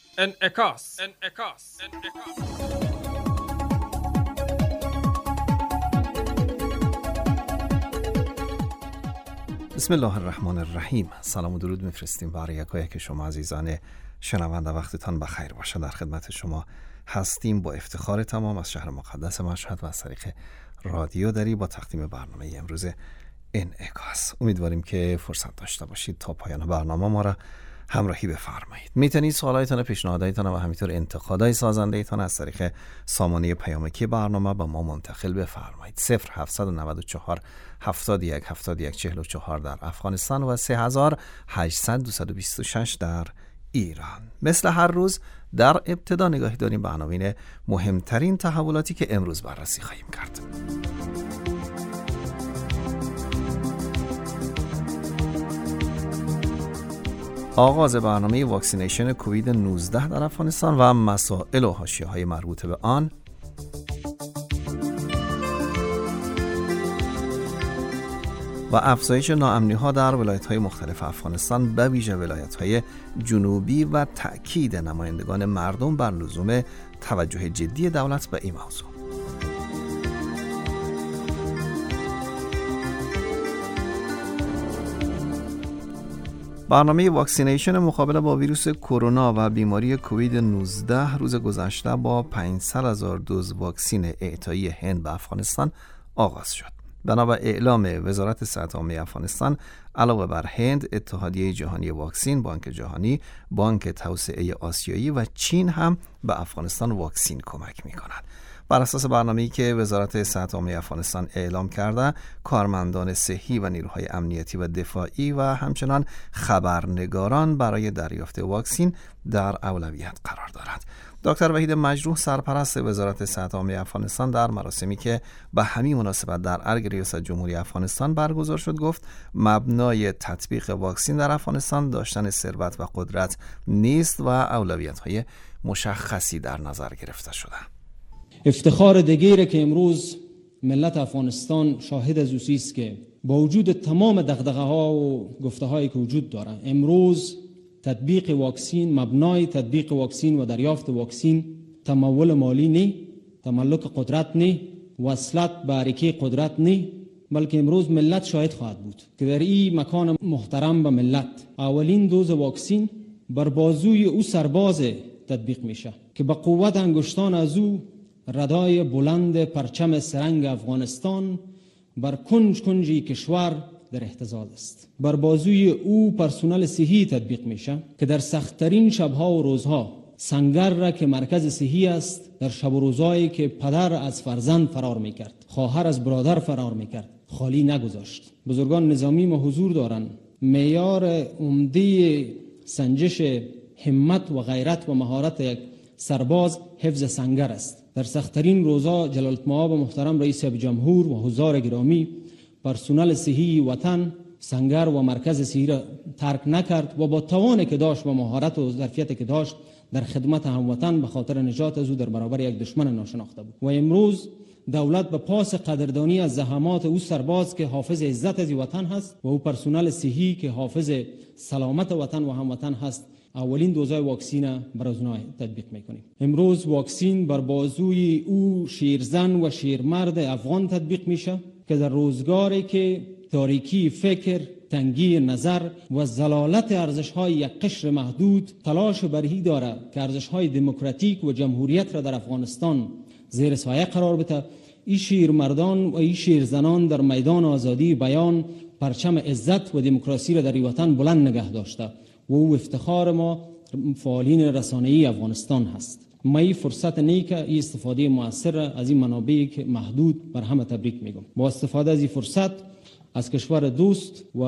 انعکاس. بسم الله الرحمن الرحیم. سلام و درود میفرستیم برای یکایک شما عزیزان شنونده. وقتتان بخیر باشه. در خدمت شما هستیم با افتخار تمام از شهر مقدس مشهد و از طریق رادیو دری با تقدیم برنامه امروز انعکاس. امیدواریم که فرصت داشته باشید تا پایان برنامه ما را همراهی بفرمایید. میتونید سوالایتان، پیشنهاداتتان و همینطور انتقادهای سازنده‌تان از طریق سامانه پیامکی برنامه به ما منتقل بفرمایید. 0794 71 71 44 در افغانستان و 3800 226 در ایران. مثل هر روز در ابتدا نگاهی داریم به عناوین مهمترین تحولاتی که امروز بررسی خواهیم کرد. آغاز برنامه واکسینیشن کووید 19 در افغانستان و مسائل و حاشیه‌های مربوط به آن، و افزایش ناامنی‌ها در ولایت‌های مختلف افغانستان به ویژه ولایت‌های جنوبی و تأکید نمایندگان مردم بر لزوم توجه جدی دولت به این موضوع. برنامه واکسینیشن مقابله با ویروس کرونا و بیماری کووید 19 روز گذشته با 500,000 دوز واکسین اعطایی هند به افغانستان آغاز شد. بنا به اعلام وزارت صحت عامه افغانستان، علاوه بر هند، اتحادیه جهانی واکسین، بانک جهانی، بانک توسعه آسیایی و چین هم به افغانستان واکسین کمک می‌کنند. بر اساس برنامه‌ای که وزارت صحت عامه افغانستان اعلام کرده، کارمندان صحی و نیروهای امنیتی و دفاعی و همچنان خبرنگاران برای دریافت واکسین در اولویت قرار دارند. دکتر وحید مجروح، سرپرست وزارت صحت عامه افغانستان، در مراسمی که به همین مناسبت در ارگ ریاست جمهوری افغانستان برگزار شد گفت مبنای تطبیق واکسین در افغانستان داشتن ثروت و قدرت نیست و اولویت‌های مشخصی در نظر گرفته شده. افتخار دیگری که امروز ملت افغانستان شاهد از اوسی است که با وجود تمام دغدغه‌ها و گفته‌هایی که وجود داره، امروز تطبیق واکسین، مبنای تطبیق واکسین و دریافت واکسین تمول مالی نه، تملک قدرت نه، وصلت به اریکه قدرت نه، بلکه امروز ملت شاهد خواهد بود که در این مکان محترم به ملت اولین دوز واکسین بر بازوی او سرباز تطبیق میشه که با قوت انگشتان از او ردای بلند پرچم سرنگ افغانستان بر کنج کنجی کشور در اهتزاز است. بر بازوی او پرسنل صحی تطبیق میشه که در سخت‌ترین شب‌ها و روزها سنگر را که مرکز صحی است، در شب و روزهایی که پدر از فرزند فرار میکرد، خواهر از برادر فرار میکرد، خالی نگذاشت. بزرگان نظامی ما حضور دارند. معیار عمده سنجش همت و غیرت و مهارت یک سرباز حفظ سنگر است. در سخت‌ترین روزها جلالتمآب محترم رئیس جمهور و حضار گرامی پرسنل صحی وطن سنگر و مرکز صحی را ترک نکرد و با توانی که داشت و مهارت و ظرفیتی که داشت در خدمت هموطن به خاطر نجات از او در برابر یک دشمن ناشناخته بود. و امروز دولت به پاس قدردانی از زحمات او سرباز که حافظ عزت از وطن هست و او پرسنل صحی که حافظ سلامت وطن و هموطن هست، اولین دوزای واکسین بر از اونها تطبیق میکنیم. امروز واکسین بر بازوی او شیرزن و شیرمرد افغان تطبیق میشه که در روزگاری که تاریکی فکر، تنگی نظر و زلالت ارزش‌های یک قشر محدود تلاش برهی داره که ارزش‌های دموکراتیک و جمهوریت را در افغانستان زیر سایه قرار بده، این شیرمردان و این شیرزنان در میدان آزادی بیان پرچم عزت و دموکراسی را در این وطن بلند نگه داشته و او افتخار ما فعالین رسانه‌ای افغانستان هست. ما این فرصت نیک، این استفاده مؤثر از این منابعی که محدود بر همه تبریک میگم. با استفاده از این فرصت از کشور دوست و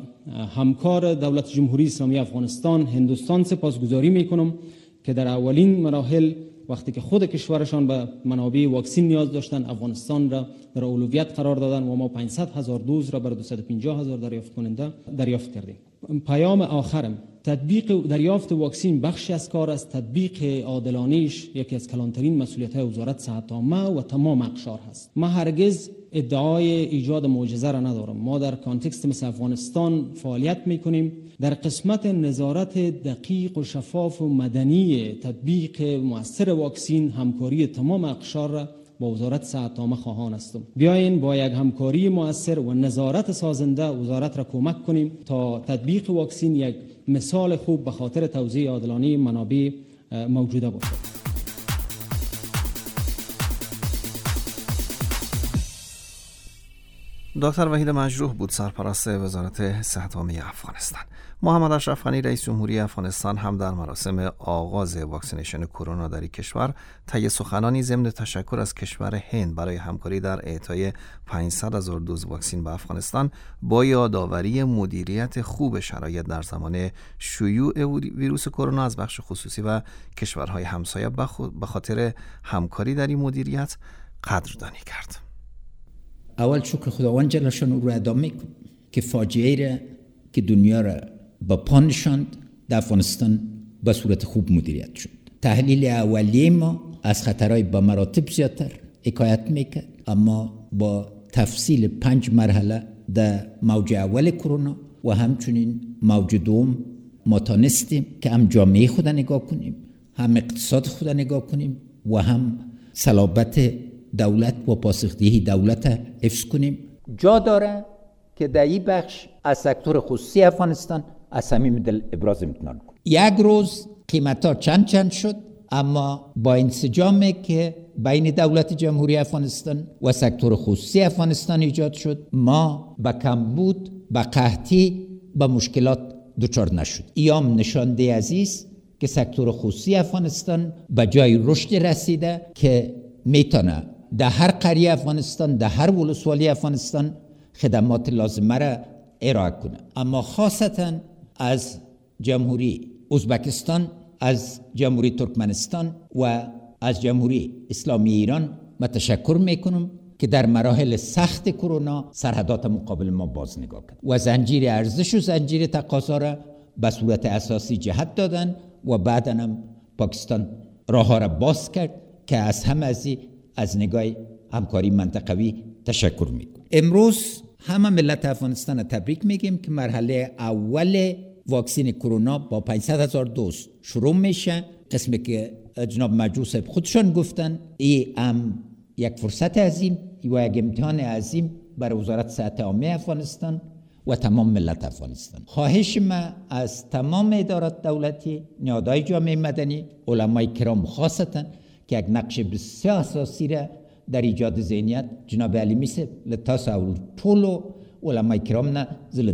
همکار دولت جمهوری اسلامی افغانستان هندوستان سپاسگزاری میکنم که در اولین مراحل وقتی که خود کشورشان به منابع واکسین نیاز داشتن، افغانستان را در اولویت قرار دادن و ما 500,000 دوز را بر 250,000 دریافت کننده دریافت کردیم. پیام آخرم، تطبیق دریافت واکسین بخشی از کار است. تطبیق عادلانه‌اش یکی از کلانترین مسئولیت‌های وزارت صحت عامه و تمام اقشار هست. ما هرگز ادعای ایجاد معجزه را ندارم. ما در کانتکست مثل افغانستان فعالیت می‌کنیم در قسمت نظارت دقیق و شفاف و مدنی تطبیق مؤثر واکسین همکاری تمام اقشار را با وزارت صحت عامه خواهان هستم. بیاین با یک همکاری مؤثر و نظارت سازنده وزارت را کمک کنیم تا تطبیق واکسین یک مثال خوب به خاطر توزیع عادلانه منابع موجوده باشد. دکتر وحید مجروح بود سرپرست وزارت صحت عامه افغانستان. محمد اشرف غنی رئیس جمهوری افغانستان هم در مراسم آغاز واکسینیشن کرونا در کشور طی سخنانی ضمن تشکر از کشور هند برای همکاری در اعطای 500,000 دوز واکسین به افغانستان با یادآوری مدیریت خوب شرایط در زمان شیوع ویروس کرونا از بخش خصوصی و کشورهای همسایه به خاطر همکاری در این مدیریت قدردانی کرد. اول شکر خداوند جل شانه رو ادا میکنم که فاجعه را که دنیا را با پا نشاند در افغانستان به صورت خوب مدیریت شد. تحلیل اولیه ما از خطرهای به مراتب زیادتر حکایت میکرد، اما با تفصیل 5 مرحله در موج اول کرونا و همچنین موج دوم ما تانستیم که هم جامعه خود نگاه کنیم، هم اقتصاد خود نگاه کنیم و هم صلابت دولت و پاسخدهی دولت حفظ کنیم. جا داره که در این بخش از سکتور خصوصی افغانستان از صمیم دل ابراز امتنان کنیم. یک روز قیمت‌ها چند شد، اما با انسجامی که بین دولت جمهوری افغانستان و سکتور خصوصی افغانستان ایجاد شد، ما به کمبود، به قحطی، به مشکلات دچار نشد. ایام نشانده عزیز که سکتور خصوصی افغانستان به جای رشد رسیده که میتونه در هر قریه افغانستان، در هر ولسوالی افغانستان خدمات لازمه را ارائه کنه. اما خاصتا از جمهوری ازبکستان، از جمهوری ترکمنستان و از جمهوری اسلامی ایران تشکر میکنم که در مراحل سخت کرونا سرحدات مقابل ما باز نگاه کرد و زنجیر ارزش و زنجیر تقاضا را به صورت اساسی جهت دادن و بعداً هم پاکستان راه را باز کرد که از همه از نگاه همکاری منطقوی تشکر میکنم. امروز همه ملت افغانستان تبریک میگیم که مرحله اول واکسین کرونا با 500,000 دوز شروع میشه. قسمی که جناب مجروح صاحب خودشان گفتن، این هم یک فرصت عظیم و یک امتحان عظیم برای وزارت صحت عامه افغانستان و تمام ملت افغانستان. خواهش من از تمام ادارات دولتی، نهادهای جامعه مدنی، علمای کرام خاصتا که یک نقش بسیار اساسی را در ایجاد ذهنیت جناب علیمی صاحب لتاس او ټولو علمای کرام نه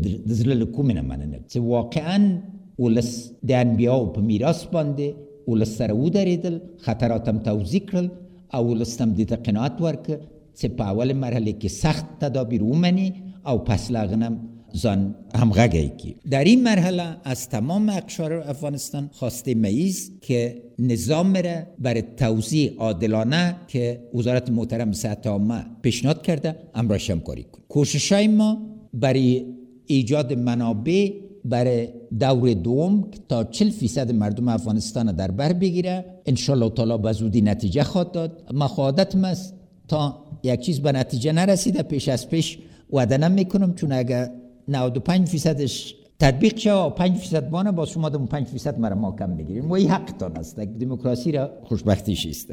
زله کومنه مننه چې واقعا ولس د انبیاء په میراث باندې ولس سره ودرېدل، خطراتم توضیح کړل او ولس هم دې ته قناعت ورکړ چې په اول مرحله کې سخت تدابیر ومني او پس له هغه زن همغږی کی. در این مرحله از تمام اقشار افغانستان خواسته میز که نظام را برای توزیع عادلانه که وزارت محترم صحت عامه پیشنهاد کرده همراهش همکاری کنیم. کوششای ما برای ایجاد منابع برای دور دوم تا 40% مردم افغانستان در بر بگیره ان شاء الله تعالی به زودی نتیجه خواهد داد. مخاطبم است تا یک چیز به نتیجه نرسیده پیش از پیش وعده نمیکنم، چون اگر 95%ش تطبیق شه و 5% بانه با شما 5% مرا ما کم بگیریم و این حقتان است. دموکراسی را خوشبختیش است.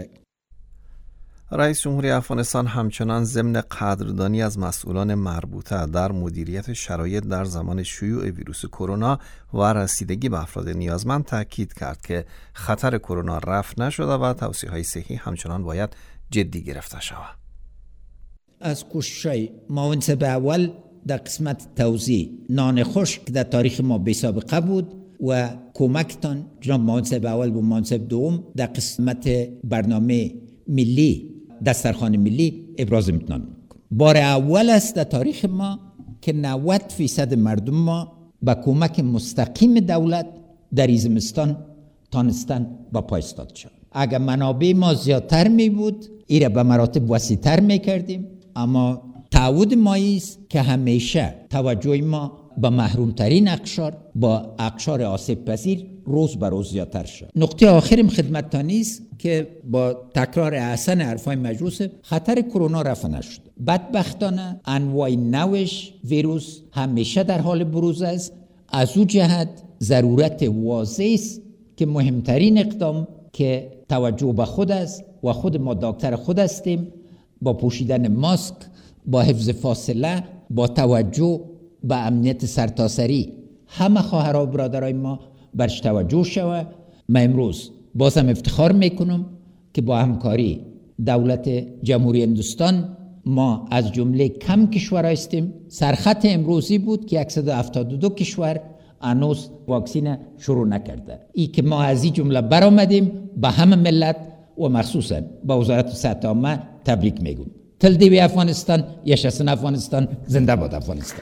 رئیس جمهوری افغانستان همچنان ضمن قدردانی از مسئولان مربوطه در مدیریت شرایط در زمان شیوع ویروس کرونا و رسیدگی به افراد نیازمند تاکید کرد که خطر کرونا رفع نشده و توصیه‌های صحی همچنان باید جدی گرفته شود. از کوشش‌های معاونت به اول در قسمت توزیع نان خشک در تاریخ ما بی سابقه بود و کمکتان جناب معاونت به اول و معاونت دوم در قسمت برنامه ملی دسترخوان ملی ابراز امتنان میکنم. بار اول است در تاریخ ما که 90% مردم ما با کمک مستقیم دولت در این زمستان تانستن با پای ایستاد شد. اگر منابع ما زیادتر می بود این را به مراتب وسیع‌تر می کردیم، اما تعهد ما است که همیشه توجه ما با محرومترین اقشار، با اقشار آسیب پذیر روز به روز زیادتر شد. نقطه آخرم خدمتتان است که با تکرار احسن حرفای مجروح خطر کرونا رفع نشد. بدبختانه انواع نوش ویروس همیشه در حال بروز است از او جهت ضرورت واضح است که مهمترین اقدام که توجه به خود است و خود ما دکتر خود هستیم، با پوشیدن ماسک، با حفظ فاصله، با توجه به امنیت سرتاسری همه خواهرها و برادرای ما برش توجه شود. من امروز بازم افتخار میکنم که با همکاری دولت جمهوری هندوستان ما از جمله کم کشورها هستیم. سرخط امروزی بود که 172 کشور هنوز واکسین شروع نکرده. ای که ما از این جمله برآمدیم، به همه ملت و مخصوصا با وزارت صحت عامه تبریک میگم. تل دی افغانستان، یشسن افغانستان، زنده باد افغانستان.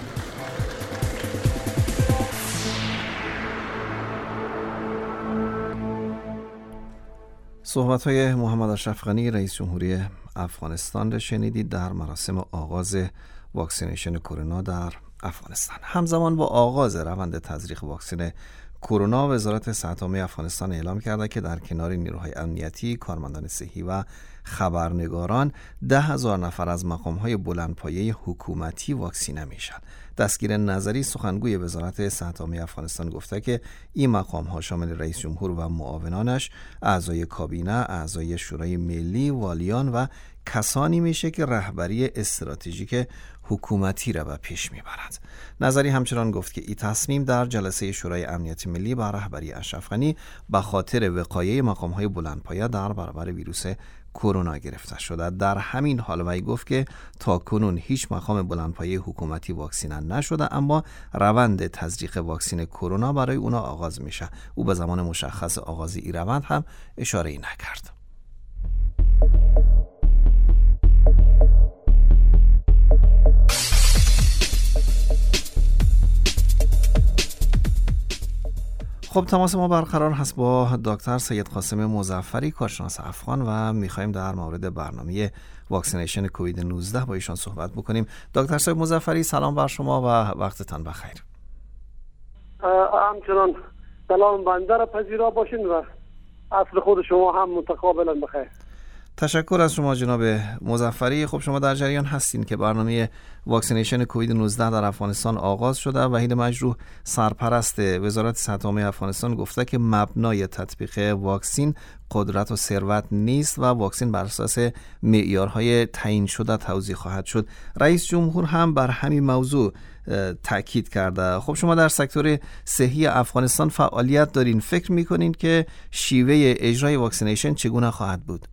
صحبت‌های محمد اشرف غنی رئیس جمهوری افغانستان را شنیدید در مراسم آغاز واکسینیشن کرونا در افغانستان. همزمان با آغاز روند تزریق واکسن کرونا، وزارت صحت عامه افغانستان اعلام کرده که در کنار نیروهای امنیتی، کارمندان صحی و خبرنگاران 10,000 نفر از مقام‌های بلندپایه حکومتی واکسینه میشن. دستگیر نظری سخنگوی وزارت صحت عامه افغانستان گفته که این مقام‌ها شامل رئیس جمهور و معاونانش، اعضای کابینه، اعضای شورای ملی، والیان و کسانی میشه که رهبری استراتژیک حکومتی را به پیش میبرند. نظری همچنان گفت که این تصمیم در جلسه شورای امنیت ملی با رهبری اشرف غنی به خاطر وقایع مقام‌های بلندپایه در برابر ویروس کرونا گرفته شده. در همین حال وی گفت که تا کنون هیچ مقام بلندپایه حکومتی واکسینه نشده، اما روند تزریق واکسن کرونا برای اونا آغاز میشه. او به زمان مشخص آغاز این روند هم اشاره نکرد. خب تماس ما برقرار هست با دکتر سید قاسم مظفری، کارشناس افغان، و میخوایم در مورد برنامه واکسینیشن کووید 19 با ایشان صحبت بکنیم. دکتر سید مظفری، سلام بر شما و وقتتان بخیر. همچنان سلام بنده را پذیرا باشین و اصل خود شما هم متقابلا بخیر. تشکر از شما جناب مظفری. خب شما در جریان هستین که برنامه واکسینیشن کووید 19 در افغانستان آغاز شده. وحید مجروح، سرپرست وزارت صحت عامه افغانستان، گفته که مبنای تطبیق واکسین قدرت و ثروت نیست و واکسین بر اساس معیارهای تعیین شده توزیع خواهد شد. رئیس جمهور هم بر همین موضوع تاکید کرده. خب شما در سکتور صحی افغانستان فعالیت دارین، فکر میکنین که شیوه اجرای واکسینیشن چگونه خواهد بود؟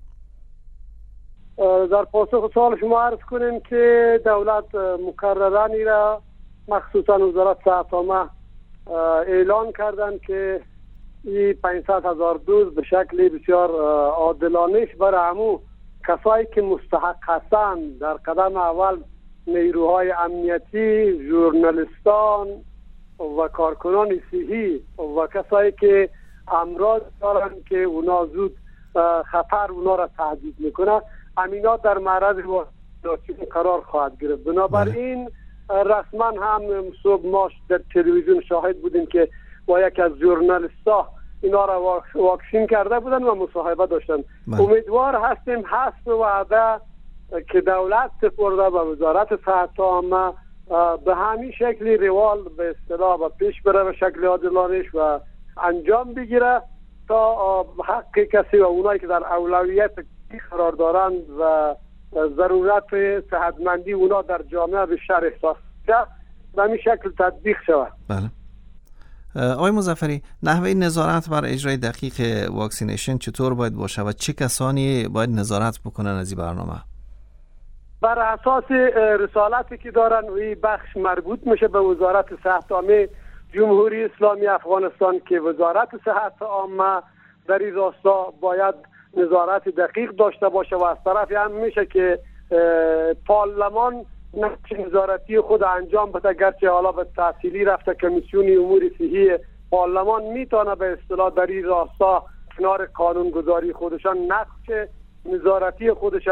در پاسخ سوال شما عرض کنیم که دولت مکررانی را مخصوصا وزارت صحت عامه اعلان کردن که این 500,000 دوز به شکل بسیار عادلانه برای همو کسایی که مستحق هستند، در قدم اول نیروهای امنیتی، ژورنالیستان و کارکنان صحی و کسایی که امراض دارن که اونا زود خطر اونا را تهدید میکنه، امینا در معرض واکسیناسیون قرار خواهد گرفت. بنابراین رسما هم صبح ما در تلویزیون شاهد بودیم که با یک از ژورنالیست‌ها اینا را واکسین کرده بودن و مصاحبه داشتن. امیدوار هستیم حسب وعده که دولت سپرده به وزارت صحت عامه به همین شکلی روال به اصطلاح به پیش بره به شکل عادلانه‌اش و انجام بگیره تا حق کسی و اونایی که در اولویت قرار دارند و ضرورت صحتمندی اونا در جامعه بیشتر احساس شد به همین شکل تطبیق شود. بله. آقای مظفری، نحوه نظارت بر اجرای دقیق واکسینیشن چطور باید باشه و چه کسانی باید نظارت بکنن از این برنامه؟ بر اساس رسالتی که دارن این بخش مربوط میشه به وزارت صحت عامه جمهوری اسلامی افغانستان که وزارت صحت عامه در این راستا باید نظارت دقیق داشته باشه و از طرفی هم میشه که پارلمان نقش نظارتی خود انجام بده، گرچه حالا به تحصیلی رفته کمیسیون امور صحی پارلمان میتونه به اصطلاح در این راستا کنار قانونگذاری خودشان نقش نظارتی خودش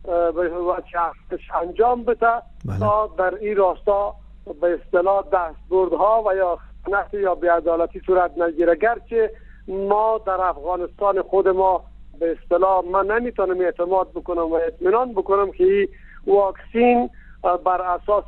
انجام بده تا در این راستا به اصطلاح دستبردها و یا خیانت یا بی‌عدالتی صورت نگیره. گرچه ما در افغانستان خود ما به اصطلاح من نمیتونم اعتماد بکنم و اطمینان بکنم که این واکسین بر اساس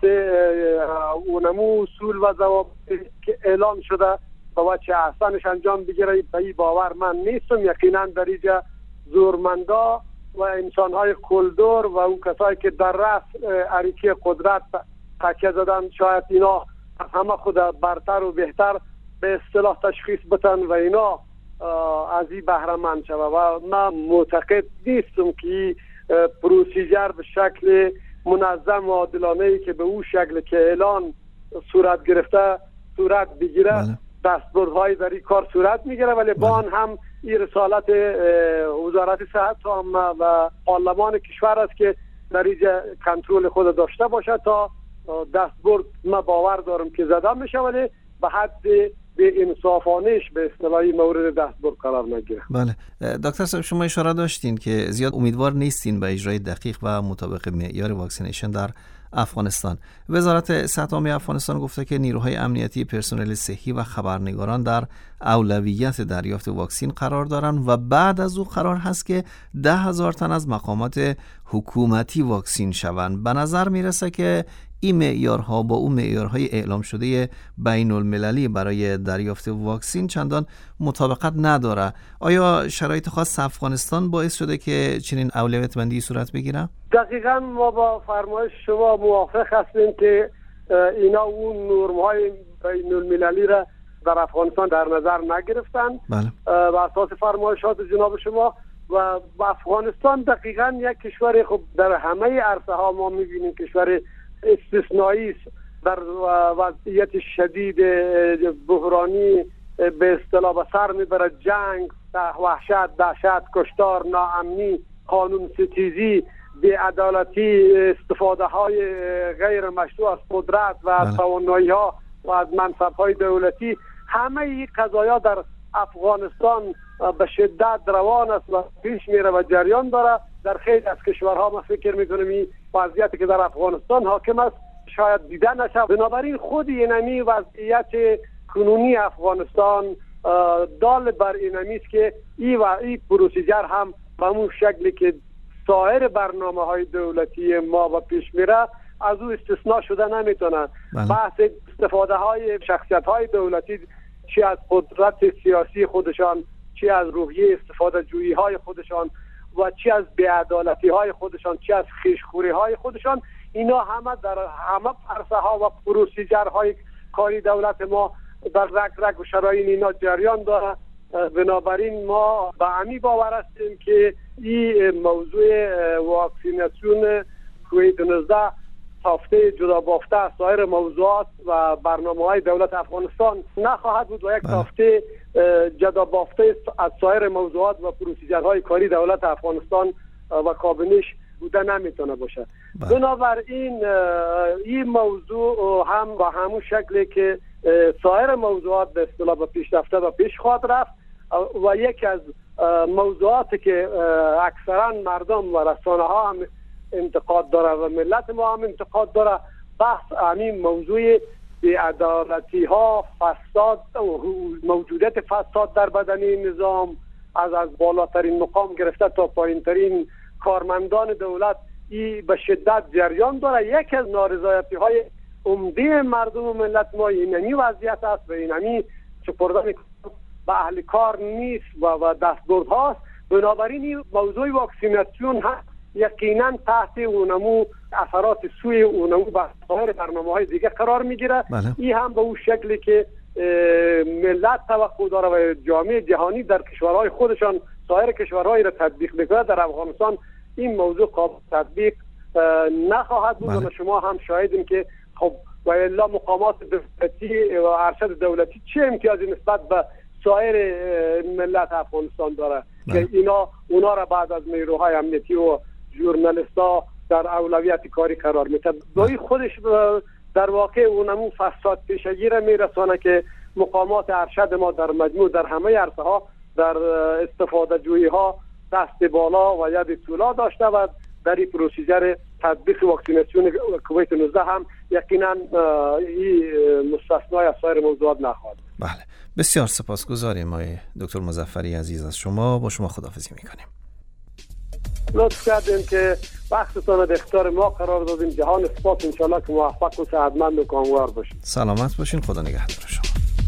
اونمو اصول و ضوابطی که اعلان شده و وجه احسنش انجام بگیره. به این باور من نیستم. یقینا در اینجا زورمندا و انسان‌های کلدور و اون کسایی که در رأس اریکی قدرت تکیه زدن شاید اینا همه خود برتر و بهتر به اصطلاح تشخیص بتن و اینا از این بهره مند شوه و من معتقد نیستم که پروسیجر به شکل منظم و عادلانه‌ای که به اون شکل که اعلان صورت گرفته صورت بگیره. دستبردهای در این کار صورت میگیره، ولی با آن هم این رسالت وزارت صحت و پارلمان کشور است که در اینجا کنترل خود داشته باشه تا دستبرد ما باور دارم که زده میشه، ولی به حد به انصافانش به اصطلاحی مورد دستبرد قرار نگیره. بله دکتر صاحب، شما اشاره داشتین که زیاد امیدوار نیستین به اجرای دقیق و مطابق معیار واکسینیشن در افغانستان. وزارت صحت عامه افغانستان گفته که نیروهای امنیتی، پرسنل صحی و خبرنگاران در اولویت دریافت واکسن قرار دارند و بعد از او قرار هست که 10,000 تن از مقامات حکومتی واکسین شوند. به نظر میرسه که این معیارها با اون معیارهای اعلام شده بین المللی برای دریافت واکسن چندان مطابقت نداره. آیا شرایط خاص افغانستان باعث شده که چنین اولویت بندی صورت بگیره؟ دقیقاً ما با فرمایش شما موافق هستیم که اینا اون نرم‌های بین المللی را در افغانستان در نظر نگرفتن. بر اساس فرمایشات جناب شما و افغانستان دقیقاً یک کشور خب در همه عرصه ها ما می‌بینیم کشور استثنایی است، در وضعیت شدید بحرانی به اصطلاح به سر میبره، جنگ، وحشت، دهشت، کشتار، ناامنی، قانون ستیزی، بی‌عدالتی، استفاده های غیر مشروع از قدرت و از توانایی ها و از منصب های دولتی. همه این قضایا در افغانستان به شدت روان است و پیش میره و جریان داره. در خیلی از کشورها ما فکر میکنم این وضعیتی که در افغانستان حاکم است شاید دیده نشه. بنابراین خود اینمی وضعیت کنونی افغانستان دال بر اینمی است که این پروسیجر هم به اون شکلی که سایر برنامه‌های دولتی ما و پیش میره از او استثناء شده نمیتونه. بحث استفاده های شخصیت های دولتی چی از قدرت سیاسی خودشان، چی از روحیه استفاده جویی های خودشان و چی از بی‌عدالتی های خودشان، چی از خویشخوری های خودشان، اینا همه در همه عرصه ها و پروسیجر های کاری دولت ما در رگ رگ و شرايين اینا جریان داره. بنابراین ما به همی باور هستیم که این موضوع واکسیناسیون کووید 19 تافته جدا بافته از سایر موضوعات و برنامه‌های دولت افغانستان نخواهد بود و یک تافته جدا بافته از سایر موضوعات و پروسیجرهای کاری دولت افغانستان و کابینش بوده نمیتونه باشه. بنابراین این موضوع هم با همون شکلی که سایر موضوعات به اصطلاح به پیشرفته و پیش خواهد رفت و یکی از موضوعاتی که اکثرا مردم و رسانه ها هم انتقاد داره و ملت ما هم انتقاد داره، بحث همین موضوع بی‌عدالتی ها، فساد، موجودیت فساد در بدنی نظام از بالاترین مقام گرفته تا پایینترین کارمندان دولت ای به شدت جریان داره. یکی از نارضایتی های عمده مردم و ملت ما اینمی وضعیت است و اینمی سپردن به اهل کار نیست و دستبرد هاست. بنابراین این موضوع واکسیناسیون هم یقینا تحت اونمو اثرات سوی اونمو به برنامه‌های دیگه قرار میگیره. این هم به اون شکلی که ملت توقع داره و جامعه جهانی در کشورهای خودشان سایر کشورهایی را تطبیق میکنه، در افغانستان این موضوع قابل تطبیق نخواهد بود. و شما هم شاهدین که خب و الا مقامات دولتی و ارشد دولتی چه امتیازی نسبت به سایر ملت افغانستان داره که اونا را بعد از نیروهای امنیتی و ژورنالیست‌ها در اولویت کاری قرار میده. دوی خودش در واقع اونمون فساد پیشگی را میرسانه که مقامات ارشد ما در مجموع در همه عرصه ها در استفاده جویی ها دست بالا و ید طولا داشته و در این پروسیجر تطبیق واکسیناسیون کووید 19 هم یقینا این مستثنای از سایر موضوعات نخواهد. بله، بسیار سپاسگزاریم آقای دکتر مظفری عزیز. از شما با شما خداحافظی میکنیم. لطف کردیم که وقتتان به اختیار ما قرار دادیم. جهان سپاس، انشالله که موفق و سعادتمند و کامیاب باشید. سلامت باشین، خدا نگهدار شما.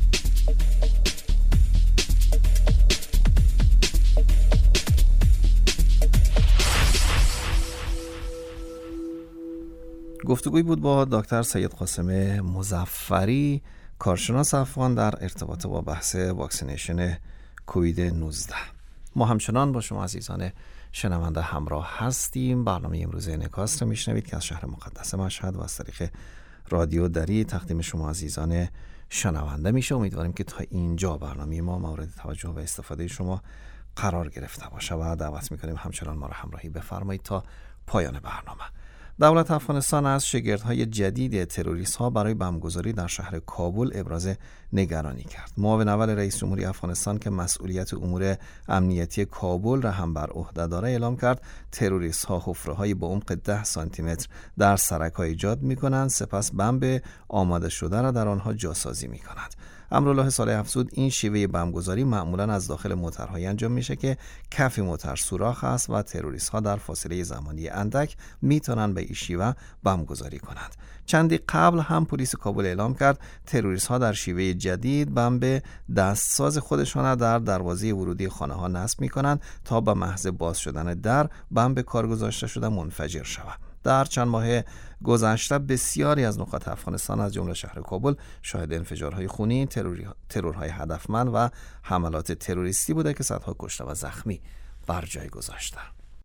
گفتگوی بود با دکتر سید قاسم مظفری، کارشناس افغان در ارتباط با بحث واکسینیشن کووید 19. ما همچنان با شما عزیزان شنونده همراه هستیم. برنامه امروز انعکاس رو میشنوید که از شهر مقدس مشهد و از طریق رادیو دری تقدیم شما عزیزان شنونده میشه. امیدواریم که تا اینجا برنامه ما مورد توجه و استفاده شما قرار گرفته باشه و دعوت میکنیم همچنان ما را همراهی بفرمایید تا پایان برنامه. دولت افغانستان از شگردهای جدید تروریست‌ها برای بمبگذاری در شهر کابل ابراز نگرانی کرد. معاون اول رئیس جمهوری افغانستان که مسئولیت امور امنیتی کابل را هم بر عهده دارد اعلام کرد تروریست‌ها حفره‌های با عمق 10 سانتی متر در سرک‌ها ایجاد می‌کنند، سپس بمب آماده شده را در آنها جاسازی می‌کنند. امرالله صالح افزود این شیوه بمبگذاری معمولاً از داخل موترهای انجام میشه که کف موتر سوراخ است و تروریست‌ها در فاصله زمانی اندک میتونن به این شیوه بمبگذاری کنند. چندی قبل هم پلیس کابل اعلام کرد تروریست‌ها در شیوه جدید بمب دستساز خودشان در دروازه ورودی خانه‌ها نصب میکنند تا به محض باز شدن در بمب کار گذاشته شده منفجر شود. در چند ماه گذشته بسیاری از نقاط افغانستان از جمله شهر کابل شاهد انفجارهای خونین، ترورهای هدفمند و حملات تروریستی بوده که صدها کشته و زخمی بر جای گذاشته.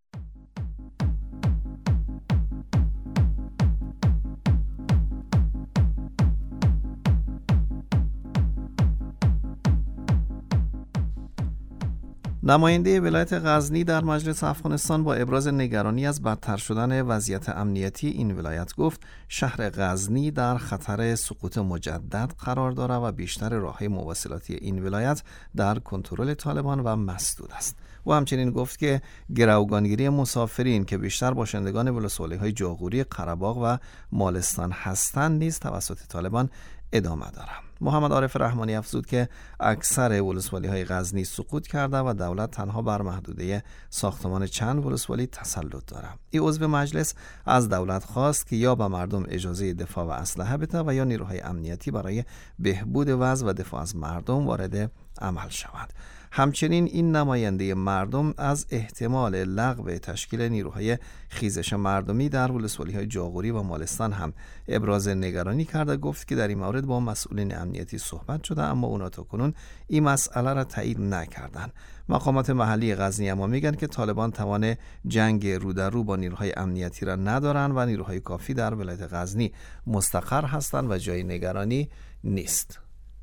نماینده ولایت غزنی در مجلس افغانستان با ابراز نگرانی از بدتر شدن وضعیت امنیتی این ولایت گفت شهر غزنی در خطر سقوط مجدد قرار دارد و بیشتر راه‌های مواصلاتی این ولایت در کنترل طالبان و مسدود است. او همچنین گفت که گروگانگیری مسافرین که بیشتر باشندگان ولسوالی‌های جاغوری، قره‌باغ و مالستان هستند نیز توسط طالبان ادامه دارد. محمد عارف رحمانی افزود که اکثر ولسوالی‌های غزنی سقوط کرده و دولت تنها بر محدوده ساختمان چند ولسوالی تسلط دارد. این عضو مجلس از دولت خواست که یا به مردم اجازه دفاع و اسلحه بده و یا نیروهای امنیتی برای بهبود وضع و دفاع از مردم وارد عمل شود. همچنین این نماینده مردم از احتمال لغو تشکیل نیروهای خیزش مردمی در ولسوالی‌های جاغوری و مالستان هم ابراز نگرانی کرده. گفت که در این مورد با مسئولین امنیتی صحبت شده اما اونا تاکنون این مسئله را تایید نکردند. مقامات محلی غزنی اما میگن که طالبان توان جنگ رو در رو با نیروهای امنیتی را ندارند و نیروهای کافی در ولایت غزنی مستقر هستند و جای نگرانی نیست.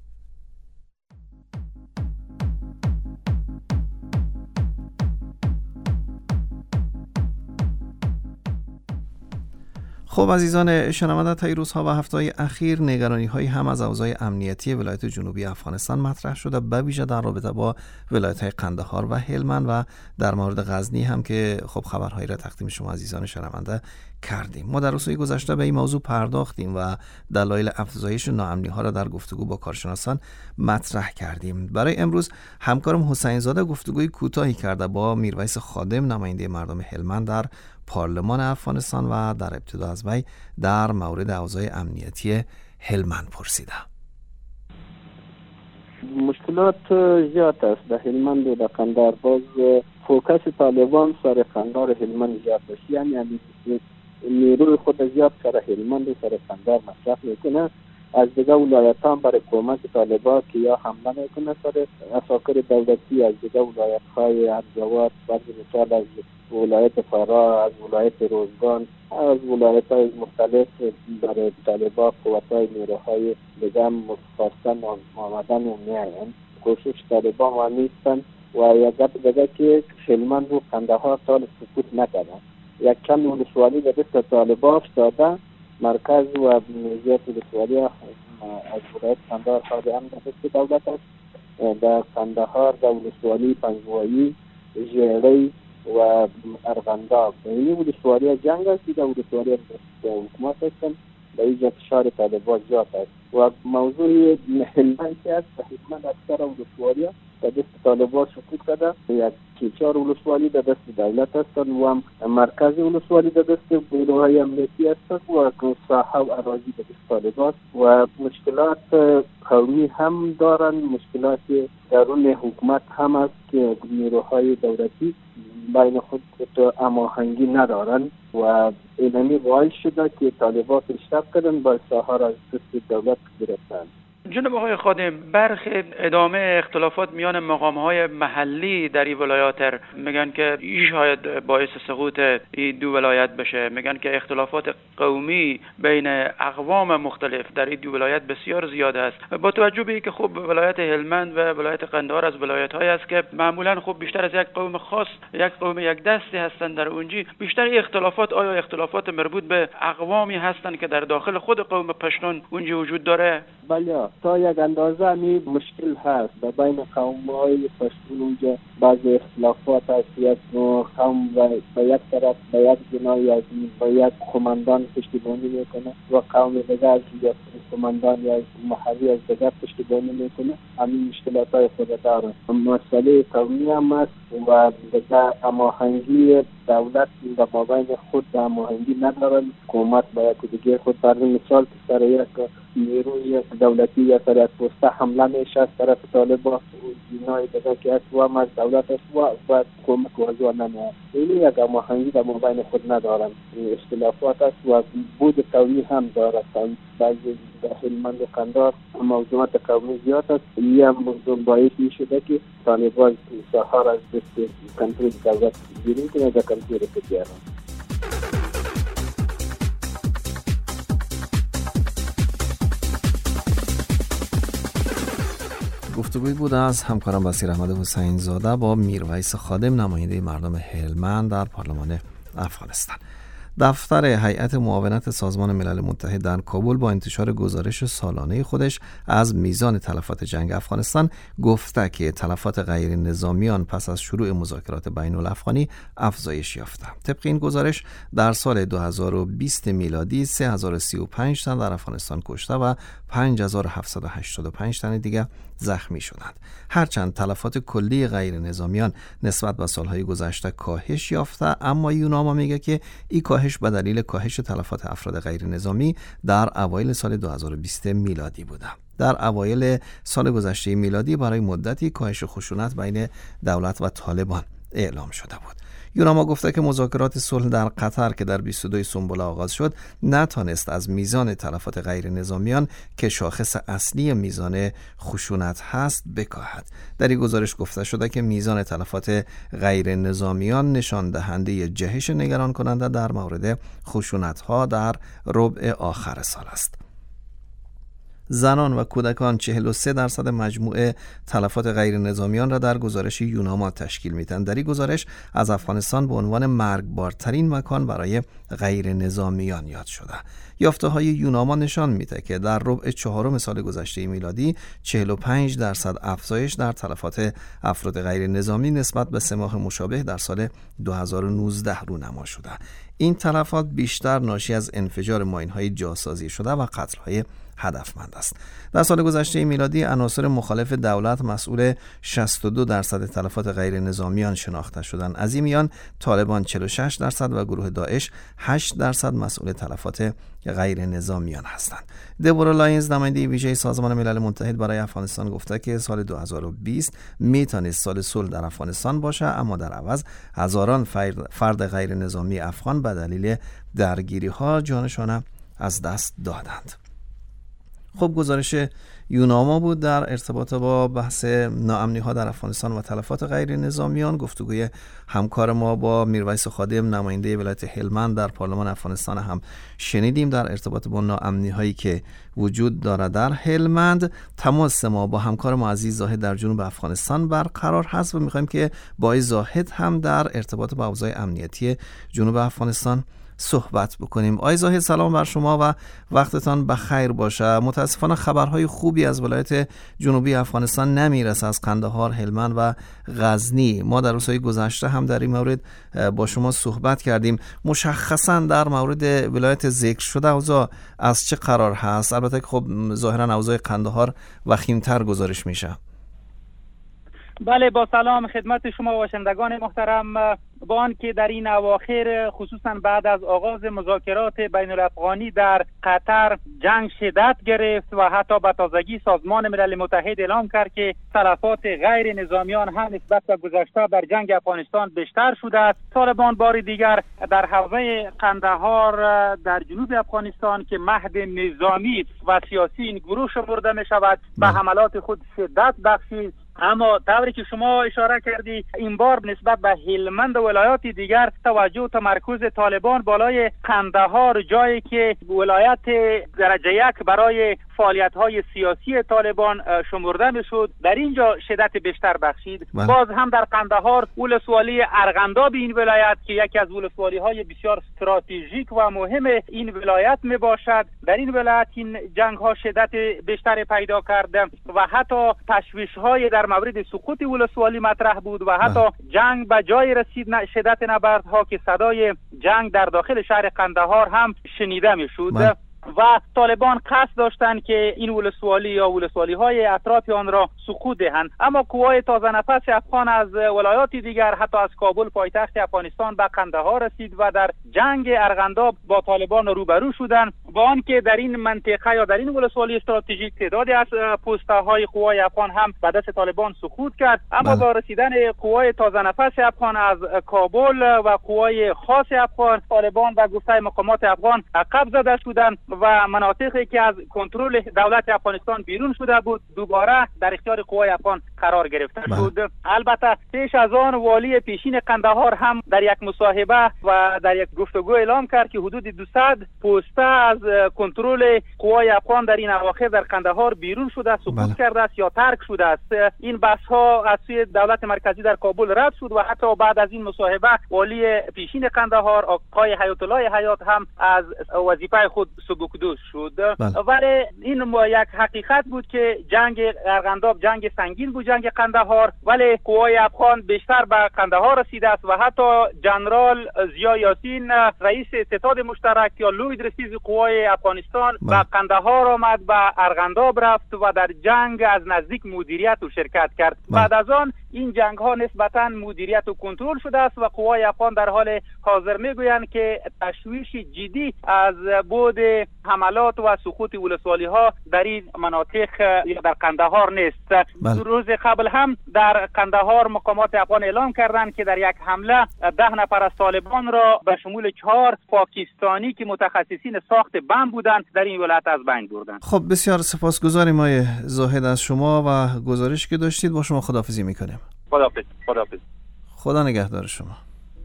خب عزیزان شنونده، طی روزها و هفته‌های اخیر نگرانی‌هایی هم از اوضاع امنیتی ولایت جنوبی افغانستان مطرح شده، به ویژه در رابطه با ولایت‌های قندهار و هلمند و در مورد غزنی هم که خب خبرهایی را تقدیم شما عزیزان شنونده کردیم. ما در روزهای گذشته به این موضوع پرداختیم و دلایل افزایش ناامنی‌ها را در گفتگو با کارشناسان مطرح کردیم. برای امروز همکارم حسین زاده گفتگوی کوتاهی کرده با میرویس خادم، نماینده مردم هلمند در پارلمان افغانستان و در ابتدا از وی در مورد اوضاع امنیتی هلمند پرسیده. مشکلات زیاد است در هلمند و در قندهار. باز فوکس طالبان سر قندهار هلمند زیاد است، یعنی نیروی خود زیاد سر هلمند و سر قندهار مصرف میکنه. از دیگه ولایت هم برای کمک طالبان که یا حمله میکنه سر اساکر دولتی از دیگه ولایت های ارجوات، بعضی مثال از ولایت فرا، از ولایت روزگان، از ولایت های مختلف برای طالبان قوتهای نیروهای دیگه هم خواستن آمدن و میاین. کوشش طالبان ما نیستن و یک گپ دیگه که هلمند و قندهار سال سقوط نکردن. یک کم ولسوالی به دست طالبان افتاده، مرکز و زیاد ولسوالی از ولایت قندهار خواهد هم دست دولت است. در قندهار در ولسوالی پنجوایی، ژیری و ارغنداب این ولسوالی جنگ است، در ولسوالی حکومت هستند. به اینجا فشار طالبان زیاد است و موضوع هلمند است. هلمند اکثر ولسوالی دست طالبان سقوط کرده. یک 4 ولسوالی در دست دولت هستند و هم مرکز ولسوالی در دست نیروهای امنیتی هستند و ساحه و اراضی در دست طالبان و مشکلات قومی هم دارند، مشکلات درون حکومت هم است که نیروهای دولتی بین خود هماهنگی ندارند و اینمی باعث شده که طالبان پیشرفت کردند با ساحه را از دست دولت گرفتند. جناب آقای خادم، برخی ادامه اختلافات میان مقام‌های محلی در این ولایات میگن که این شاید باعث سقوط این دو ولایت بشه. میگن که اختلافات قومی بین اقوام مختلف در این دو ولایت بسیار زیاد است. با توجه به اینکه خب ولایت هلمند و ولایت قندهار از ولایت‌هایی است که معمولاً خب بیشتر از یک قوم خاص، یک قوم یک دستی هستند در اونجا، بیشتر اختلافات آیا اختلافات مربوط به اقوامی هستند که در داخل خود قوم پشتون اونجا وجود داره؟ بله، تا یک اندازه می مشکل هست در بین قوم‌های پشتون. اونجا بعضی اختلافات هست، یک قوم به یک طرف به یک جناح یا به یک قماندان پشتیبانی میکنه و قوم دیگر از یک قماندان یا محلی از دیگر پشتیبانی میکنه. همین مشکلات خود داره. مسئله قومی هم است و دیگر هماهنگی دولت در مابین خود هماهنگی ندارن. حکومت با یک دیگه خود فرض مثال که سر یک نیروی دولتی یا سر یک پسته حمله میشه از طرف طالبان، جنای دیگه که است و هم از دولت است و حکومت وضع نمیه. این یک هماهنگی در مابین خود ندارن. اختلافات است و بود قومی هم دارد. بعضی در هلمند و قندهار موضوعات قومی زیاد است. این هم موضوع باعث شده که طالبان ساحه را از دست کنترل دولت بیرون کنه و کنترل بیارن. گفتگوی بود از همکارم بصیر احمد حسین زاده با میرویس خادم، نماینده مردم هلمند در پارلمان افغانستان. دفتر هیئت معاونت سازمان ملل متحد در کابل با انتشار گزارش سالانه خودش از میزان تلفات جنگ افغانستان گفته که تلفات غیر نظامیان پس از شروع مذاکرات بین الافغانی افزایش یافته. طبق این گزارش در سال 2020 میلادی 3035 تن در افغانستان کشته و 5785 تن دیگر زخمی شدند. هرچند تلفات کلی غیر نظامیان نسبت به سالهای گذشته کاهش یافته، اما یوناما میگه که این کاهش به دلیل کاهش تلفات افراد غیر نظامی در اوایل سال 2020 میلادی بوده. در اوایل سال گذشته میلادی برای مدتی کاهش خشونت بین دولت و طالبان اعلام شده بود. یوناما گفته که مذاکرات صلح در قطر که در 22 سنبل آغاز شد نتانست از میزان تلفات غیر نظامیان که شاخص اصلی میزان خشونت هست بکاهد. در این گزارش گفته شده که میزان تلفات غیر نظامیان نشان دهنده جهش نگران کننده در مورد خشونت ها در ربع آخر سال است. زنان و کودکان 43% مجموع تلفات غیر نظامیان را در گزارش یوناما تشکیل میدن. در این گزارش از افغانستان به عنوان مرگبارترین مکان برای غیر نظامیان یاد شده. یافته های یوناما نشان میده که در ربع چهارم سال گذشته میلادی 45% افزایش در تلفات افراد غیر نظامی نسبت به 3 ماه مشابه در سال 2019 رونما شده. این تلفات بیشتر ناشی از انفجار ماین‌های جاسازی شده و قتل‌های هدفمند است. در سال گذشته میلادی عناصر مخالف دولت مسئول 62% تلفات غیر نظامیان شناخته شدند. از این میان طالبان 46% و گروه داعش 8% مسئول تلفات غیر نظامیان هستند. دبورا لاینز، نماینده ویژه سازمان ملل متحد برای افغانستان، گفته که سال 2020 میتونست سال صلح در افغانستان باشه، اما در عوض هزاران فرد غیر نظامی افغان به دلیل درگیری ها جانشان از دست دادند. خب گزارش یوناما بود در ارتباط با بحث ناامنی ها در افغانستان و تلفات غیر نظامیان. گفتگوی همکار ما با میرویس خادم، نماینده ولایت هلمند در پارلمان افغانستان هم شنیدیم در ارتباط با ناامنی هایی که وجود دارد در هلمند. تماس ما با همکار ما عزیز زاهد در جنوب افغانستان برقرار هست و میخوایم که با زاهد هم در ارتباط با اوضاع امنیتی جنوب افغانستان صحبت بکنیم. آقای زاهد، سلام بر شما و وقتتان بخیر باشه. متاسفانه خبرهای خوبی از ولایت جنوبی افغانستان نمیرسه، از قندهار، هلمند و غزنی. ما در روزهای گذشته هم در این مورد با شما صحبت کردیم. مشخصا در مورد ولایت ذکر شده اوضاع از چه قرار هست؟ البته که خب ظاهرا اوضاع قندهار وخیم‌تر گزارش میشه. بله، با سلام خدمت شما و شنوندگان محترم. با آنکه در این اواخر خصوصا بعد از آغاز مذاکرات بین الافغانی در قطر جنگ شدت گرفت و حتی به تازگی سازمان ملل متحد اعلام کرد که تلفات غیر نظامیان هم نسبت به گذشته در جنگ افغانستان بیشتر شده است، طالبان بار دیگر در حوزه قندهار در جنوب افغانستان که مهد نظامی و سیاسی این گروه شمرده می شود به حملات خود شدت بخشید. اما طوری که شما اشاره کردی این بار نسبت به هلمند و ولایات دیگر توجه تمرکز طالبان بالای قندهار، جایی که ولایت درجه 1 برای فعالیت‌های سیاسی طالبان شمرده می‌شد، در اینجا شدت بیشتر بخشید. باز هم در قندهار ولسوالی ارغنداب این ولایت که یکی از ولسوالی‌های بسیار استراتژیک و مهم این ولایت میباشد، در این ولایت این جنگ‌ها شدت بیشتری پیدا کرده و حتی تشویش‌های در مورد سقوط ولسوالی مطرح بود و حتی جنگ به جای رسید شدت نبردها که صدای جنگ در داخل شهر قندهار هم شنیده می‌شد. و طالبان قصد داشتند که این ولسوالی یا ولسوالی‌های اطراف آن را سقوط دهند، اما قوای تازه نفس افغان از ولایات دیگر حتی از کابل پایتخت افغانستان به قندهار رسید و در جنگ ارغنداب با طالبان روبرو شدند، با آنکه در این منطقه یا در این ولسوالی استراتژیک تعدادی از پست‌های قوای افغان هم به دست طالبان سقوط کرد، اما با رسیدن قوای تازه نفس افغان از کابل و قوای خاص افغان، طالبان و گفته مقامات افغان عقب زده شدند و مناطقی که از کنترل دولت افغانستان بیرون شده بود دوباره در اختیار قوای افغان قرار گرفته شد. البته پیش از آن والی پیشین قندهار هم در یک مصاحبه و در یک گفتگو اعلام کرد که حدود 200 پسته از کنترل قوای افغان در این اواخر در قندهار بیرون شده، سقوط کرده است یا ترک شده است. این بحث ها از سوی دولت مرکزی در کابل رد شد و حتی بعد از این مصاحبه والی پیشین قندهار آقای حیات الله حیات هم از وظیفه خود سبکدوش شد. ولی این یک حقیقت بود که جنگ ارغنداب جنگ سنگین بود، جنگ قندهار، ولی قوای افغان بیشتر به قندهار رسیده است و حتی جنرال ضیا یاسین رئیس ستاد مشترک یا لوید رئیس قوای افغانستان به قندهار آمد، به ارغنداب رفت و در جنگ از نزدیک مدیریت و شرکت کرد. بعد از آن این جنگ ها نسبتا مدیریت و کنترل شده است و قوای افغان در حال حاضر میگویند که تشویش جدی از بود حملات و سقوط ولسوالی ها در این مناطق یا در قندهار نیست. روز قبل هم در قندهار مقامات افغان اعلام کردند که در یک حمله 10 نفر از طالبان را به شمول 4 پاکستانی که متخصصین ساخت بمب بودند در این ولایت از بین بردند. خب بسیار سپاسگزاریم آقای زاهد از شما و گزارشی که داشتید. با شما خداحافظی میکنیم. خداحافظ. خدا نگهدار شما.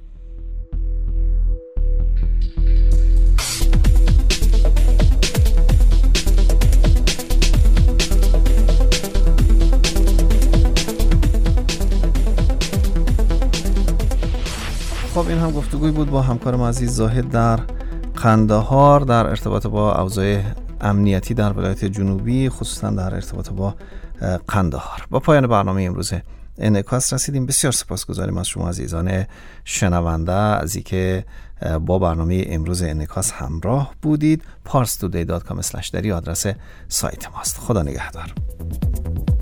خب این هم گفتگوی بود با همکارم عزیز زاهد در قندهار در ارتباط با اوضاع امنیتی در ولایت جنوبی، خصوصا در ارتباط با قندهار. با پایان برنامه امروز انعکاس رسیدیم. بسیار سپاسگزاریم از شما عزیزان شنونده از اینکه با برنامه امروز انعکاس همراه بودید. parstoday.com/dari آدرس سایت ماست. خدا نگهدار.